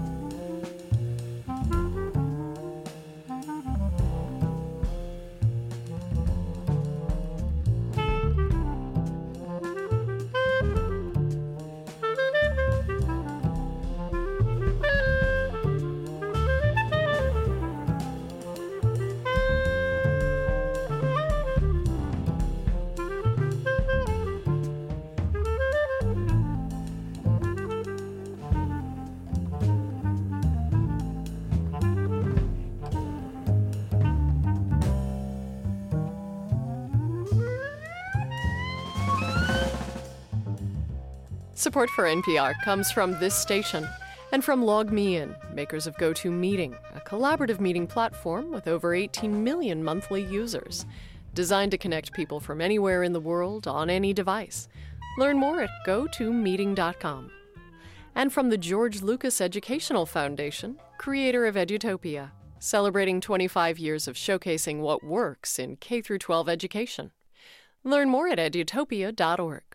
Speaker 7: Support for N P R comes from this station and from LogMeIn, makers of GoToMeeting, a collaborative meeting platform with over eighteen million monthly users, designed to connect people from anywhere in the world on any device. Learn more at go to meeting dot com. And from the George Lucas Educational Foundation, creator of Edutopia, celebrating twenty-five years of showcasing what works in K through twelve education. Learn more at edutopia dot org.